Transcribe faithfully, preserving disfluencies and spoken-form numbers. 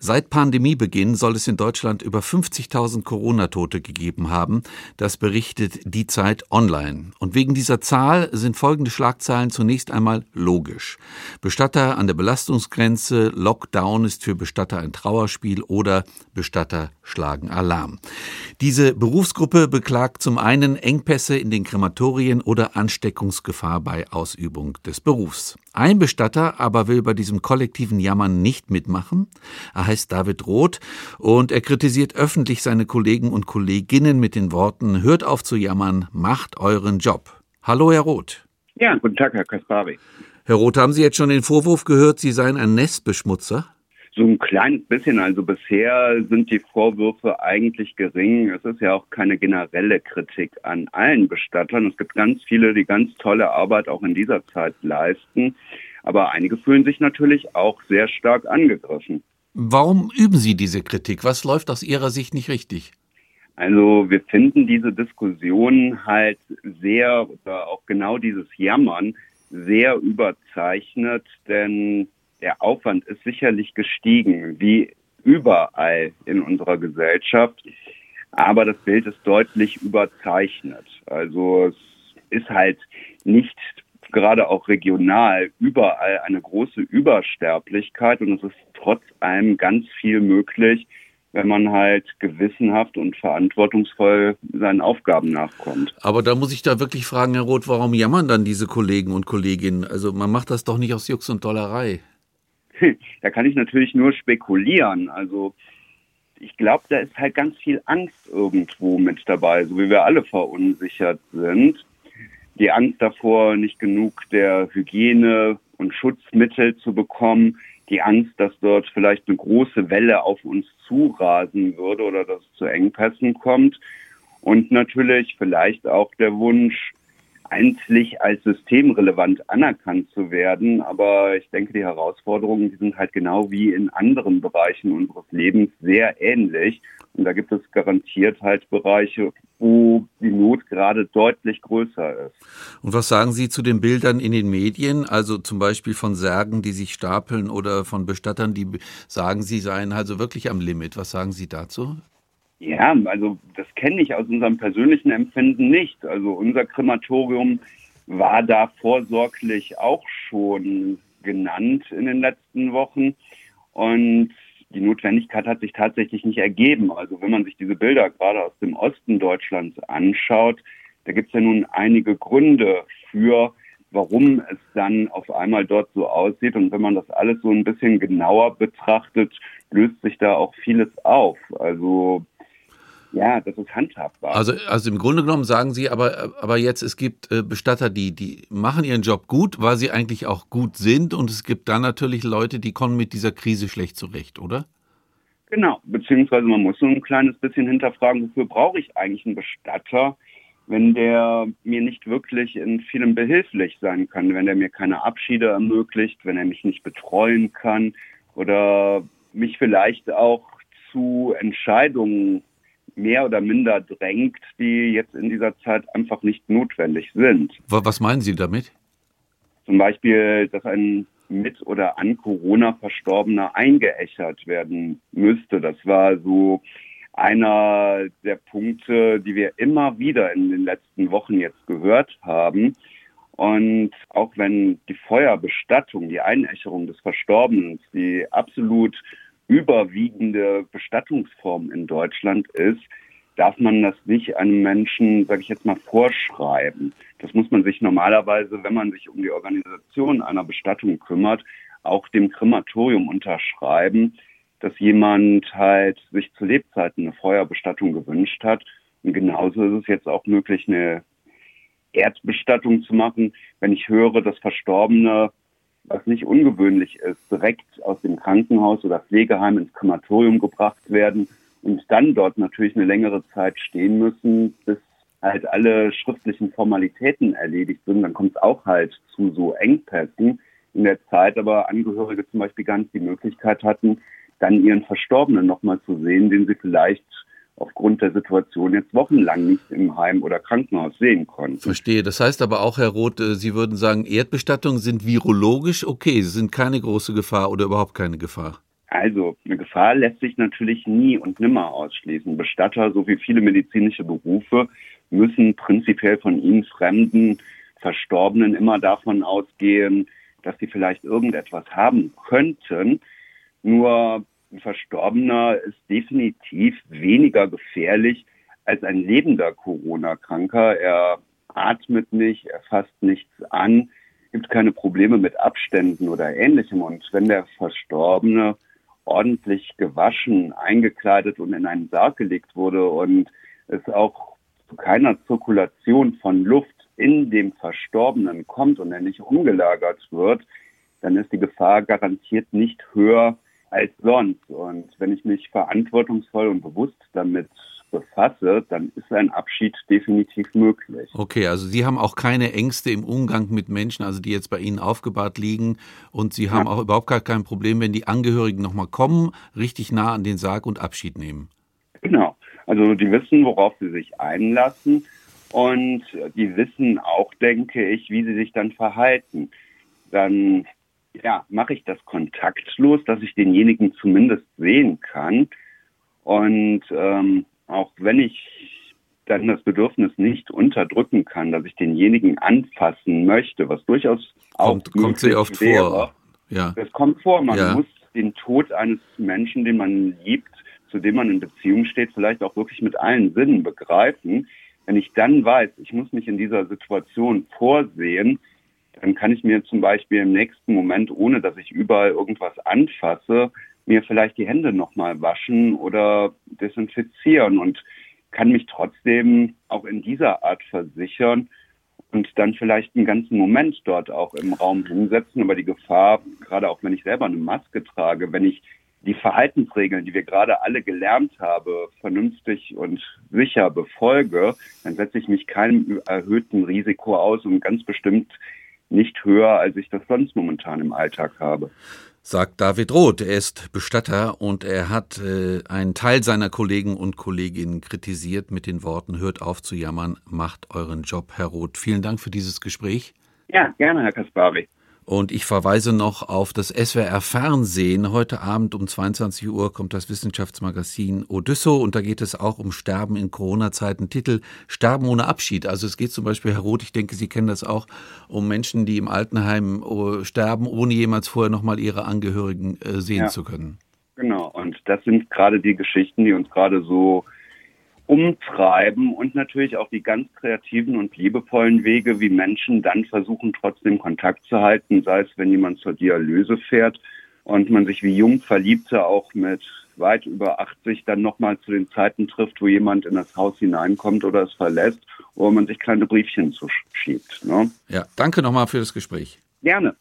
Seit Pandemiebeginn soll es in Deutschland über fünfzigtausend Corona-Tote gegeben haben. Das berichtet Die Zeit Online. Und wegen dieser Zahl sind folgende Schlagzeilen zunächst einmal logisch. Bestatter an der Belastungsgrenze, Lockdown ist für Bestatter ein Trauerspiel oder Bestatter schlagen Alarm. Diese Berufsgruppe beklagt zum einen Engpässe in den Krematorien oder Ansteckungsgefahr bei Ausübung des Berufs. Ein Bestatter aber will bei diesem kollektiven Jammern nicht mitmachen. Er heißt David Roth und er kritisiert öffentlich seine Kollegen und Kolleginnen mit den Worten: Hört auf zu jammern, macht euren Job. Hallo, Herr Roth. Ja, guten Tag, Herr Kaspari. Herr Roth, haben Sie jetzt schon den Vorwurf gehört, Sie seien ein Nestbeschmutzer? So ein kleines bisschen. Also bisher sind die Vorwürfe eigentlich gering. Es ist ja auch keine generelle Kritik an allen Bestattern. Es gibt ganz viele, die ganz tolle Arbeit auch in dieser Zeit leisten. Aber einige fühlen sich natürlich auch sehr stark angegriffen. Warum üben Sie diese Kritik? Was läuft aus Ihrer Sicht nicht richtig? Also wir finden diese Diskussion halt sehr, oder auch genau dieses Jammern, sehr überzeichnet, denn der Aufwand ist sicherlich gestiegen, wie überall in unserer Gesellschaft. Aber das Bild ist deutlich überzeichnet. Also es ist halt nicht gerade auch regional überall eine große Übersterblichkeit. Und es ist trotz allem ganz viel möglich, wenn man halt gewissenhaft und verantwortungsvoll seinen Aufgaben nachkommt. Aber da muss ich da wirklich fragen, Herr Roth, warum jammern dann diese Kollegen und Kolleginnen? Also man macht das doch nicht aus Jux und Dollerei. Da kann ich natürlich nur spekulieren. Also ich glaube, da ist halt ganz viel Angst irgendwo mit dabei, so wie wir alle verunsichert sind. Die Angst davor, nicht genug der Hygiene und Schutzmittel zu bekommen. Die Angst, dass dort vielleicht eine große Welle auf uns zurasen würde oder dass es zu Engpässen kommt. Und natürlich vielleicht auch der Wunsch, eigentlich als systemrelevant anerkannt zu werden. Aber ich denke, die Herausforderungen, die sind halt genau wie in anderen Bereichen unseres Lebens sehr ähnlich. Und da gibt es garantiert halt Bereiche, wo die Not gerade deutlich größer ist. Und was sagen Sie zu den Bildern in den Medien? Also zum Beispiel von Särgen, die sich stapeln oder von Bestattern, die sagen, sie seien also wirklich am Limit. Was sagen Sie dazu? Ja, also das kenne ich aus unserem persönlichen Empfinden nicht. Also unser Krematorium war da vorsorglich auch schon genannt in den letzten Wochen und die Notwendigkeit hat sich tatsächlich nicht ergeben. Also wenn man sich diese Bilder gerade aus dem Osten Deutschlands anschaut, da gibt es ja nun einige Gründe für, warum es dann auf einmal dort so aussieht. Und wenn man das alles so ein bisschen genauer betrachtet, löst sich da auch vieles auf. Also ja, das ist handhabbar. Also, also im Grunde genommen sagen Sie, aber, aber jetzt, es gibt äh, Bestatter, die, die machen ihren Job gut, weil sie eigentlich auch gut sind. Und es gibt dann natürlich Leute, die kommen mit dieser Krise schlecht zurecht, oder? Genau, beziehungsweise man muss so ein kleines bisschen hinterfragen, wofür brauche ich eigentlich einen Bestatter, wenn der mir nicht wirklich in vielem behilflich sein kann, wenn der mir keine Abschiede ermöglicht, wenn er mich nicht betreuen kann oder mich vielleicht auch zu Entscheidungen mehr oder minder drängt, die jetzt in dieser Zeit einfach nicht notwendig sind. Was meinen Sie damit? Zum Beispiel, dass ein mit oder an Corona Verstorbener eingeäschert werden müsste. Das war so einer der Punkte, die wir immer wieder in den letzten Wochen jetzt gehört haben. Und auch wenn die Feuerbestattung, die Einäscherung des Verstorbenen, die absolut überwiegende Bestattungsform in Deutschland ist, darf man das nicht einem Menschen, sage ich jetzt mal, vorschreiben. Das muss man sich normalerweise, wenn man sich um die Organisation einer Bestattung kümmert, auch dem Krematorium unterschreiben, dass jemand halt sich zu Lebzeiten eine Feuerbestattung gewünscht hat. Und genauso ist es jetzt auch möglich, eine Erdbestattung zu machen, wenn ich höre, dass Verstorbene, was nicht ungewöhnlich ist, direkt aus dem Krankenhaus oder Pflegeheim ins Krematorium gebracht werden und dann dort natürlich eine längere Zeit stehen müssen, bis halt alle schriftlichen Formalitäten erledigt sind. Dann kommt es auch halt zu so Engpässen in der Zeit, aber Angehörige zum Beispiel gar nicht die Möglichkeit hatten, dann ihren Verstorbenen nochmal zu sehen, den sie vielleicht aufgrund der Situation jetzt wochenlang nicht im Heim oder Krankenhaus sehen konnten. Verstehe. Das heißt aber auch, Herr Roth, Sie würden sagen, Erdbestattungen sind virologisch okay, sie sind keine große Gefahr oder überhaupt keine Gefahr. Also, eine Gefahr lässt sich natürlich nie und nimmer ausschließen. Bestatter sowie viele medizinische Berufe müssen prinzipiell von ihnen fremden Verstorbenen immer davon ausgehen, dass sie vielleicht irgendetwas haben könnten. Nur ein Verstorbener ist definitiv weniger gefährlich als ein lebender Corona-Kranker. Er atmet nicht, er fasst nichts an, gibt keine Probleme mit Abständen oder Ähnlichem. Und wenn der Verstorbene ordentlich gewaschen, eingekleidet und in einen Sarg gelegt wurde und es auch zu keiner Zirkulation von Luft in dem Verstorbenen kommt und er nicht umgelagert wird, dann ist die Gefahr garantiert nicht höher als sonst. Und wenn ich mich verantwortungsvoll und bewusst damit befasse, dann ist ein Abschied definitiv möglich. Okay, also Sie haben auch keine Ängste im Umgang mit Menschen, also die jetzt bei Ihnen aufgebahrt liegen, und Sie haben ja. auch überhaupt gar kein Problem, wenn die Angehörigen nochmal kommen, richtig nah an den Sarg und Abschied nehmen. Genau, also die wissen, worauf sie sich einlassen, und die wissen auch, denke ich, wie sie sich dann verhalten. Dann ja, mache ich das kontaktlos, dass ich denjenigen zumindest sehen kann, und ähm, auch wenn ich dann das Bedürfnis nicht unterdrücken kann, dass ich denjenigen anfassen möchte, was durchaus auch kommt, kommt sehr oft wäre. vor. Ja. Das kommt vor. Man ja. muss den Tod eines Menschen, den man liebt, zu dem man in Beziehung steht, vielleicht auch wirklich mit allen Sinnen begreifen. Wenn ich dann weiß, ich muss mich in dieser Situation vorsehen, dann kann ich mir zum Beispiel im nächsten Moment, ohne dass ich überall irgendwas anfasse, mir vielleicht die Hände nochmal waschen oder desinfizieren und kann mich trotzdem auch in dieser Art versichern und dann vielleicht einen ganzen Moment dort auch im Raum hinsetzen. Aber die Gefahr, gerade auch wenn ich selber eine Maske trage, wenn ich die Verhaltensregeln, die wir gerade alle gelernt haben, vernünftig und sicher befolge, dann setze ich mich keinem erhöhten Risiko aus und ganz bestimmt nicht höher, als ich das sonst momentan im Alltag habe. Sagt David Roth. Er ist Bestatter und er hat äh, einen Teil seiner Kollegen und Kolleginnen kritisiert mit den Worten: Hört auf zu jammern, macht euren Job, Herr Roth. Vielen Dank für dieses Gespräch. Ja, gerne, Herr Kaspari. Und ich verweise noch auf das S W R Fernsehen. Heute Abend um zweiundzwanzig Uhr kommt das Wissenschaftsmagazin Odysso und da geht es auch um Sterben in Corona-Zeiten. Titel: Sterben ohne Abschied. Also es geht zum Beispiel, Herr Roth, ich denke, Sie kennen das auch, um Menschen, die im Altenheim sterben, ohne jemals vorher nochmal ihre Angehörigen sehen ja. zu können. Genau, und das sind gerade die Geschichten, die uns gerade so umtreiben, und natürlich auch die ganz kreativen und liebevollen Wege, wie Menschen dann versuchen, trotzdem Kontakt zu halten, sei es, wenn jemand zur Dialyse fährt und man sich wie Jungverliebte auch mit weit über achtzig dann nochmal zu den Zeiten trifft, wo jemand in das Haus hineinkommt oder es verlässt, wo man sich kleine Briefchen zuschiebt. Ne? Ja, danke nochmal für das Gespräch. Gerne.